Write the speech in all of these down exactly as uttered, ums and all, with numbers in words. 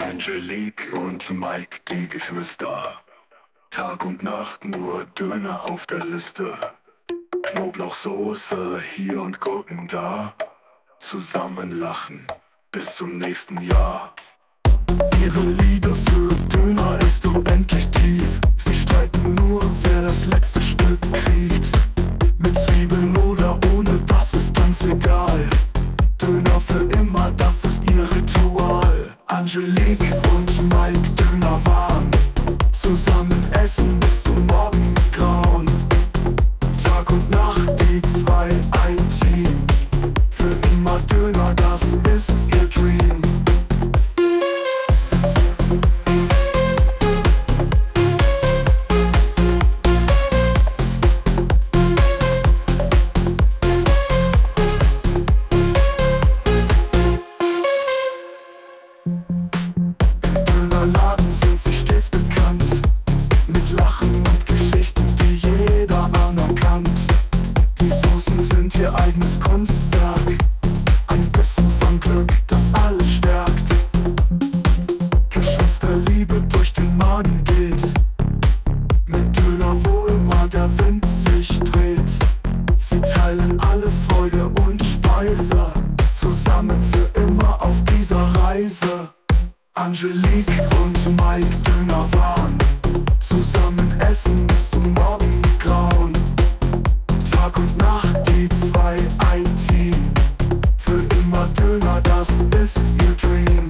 Angelique und Mike, die Geschwister. Tag und Nacht nur Döner auf der Liste. Knoblauchsoße hier und Gurken da. Zusammen lachen bis zum nächsten Jahr. Ihre Liebe für Döner ist unendlich tief. Sie streiten nur, wer das letzte Stück kriegt. Mit Zwiebeln oder ohne, das ist ganz egal. Döner für immer, das ist ihr Ritual. Angelique und Mike Döner waren zusammen essen bis zum Morgengrauen. Tag und Nacht, die zwei ein Team. Für immer Döner, das ist ihr Dream. Im Dönerladen sind sie stiftbekannt, mit Lachen und Geschichten, die jeder anerkannt. Die Soßen sind ihr eigenes Kunstwerk, ein bisschen von Glück, das alles stärkt. Geschwisterliebe durch den Magen geht, mit Döner, wo immer der Wind sich dreht. Sie teilen alles, Freude und Speise, zusammen für immer auf dieser Reise. Angelique und Mike Döner waren zusammen essen bis zum Morgengrauen. Tag und Nacht, die zwei ein Team. Für immer Döner, das ist ihr Dream.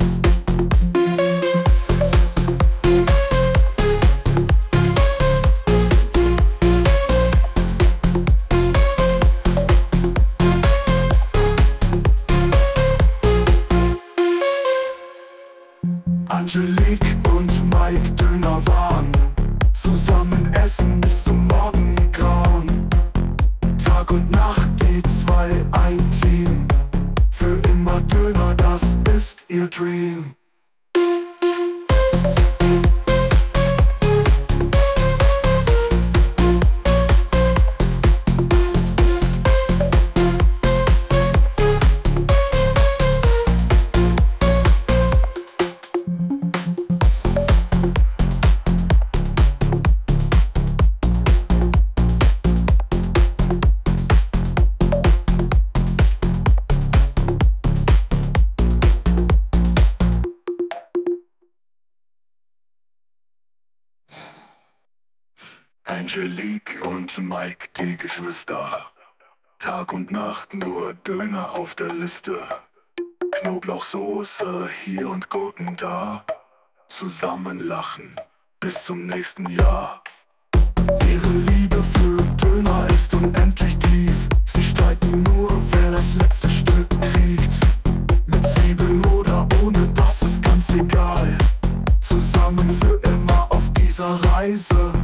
Angelique und Mike Döner waren zusammen essen bis zum Morgengrauen. Tag und Nacht, die zwei ein Team. Für immer Döner, das ist ihr Dream. Angelique und Mike, die Geschwister. Tag und Nacht nur Döner auf der Liste. Knoblauchsoße hier und Gurken da. Zusammen lachen bis zum nächsten Jahr. Ihre Liebe für Döner ist unendlich tief. Sie streiten nur, wer das letzte Stück kriegt. Mit Zwiebeln oder ohne, das ist ganz egal. Zusammen für immer auf dieser Reise.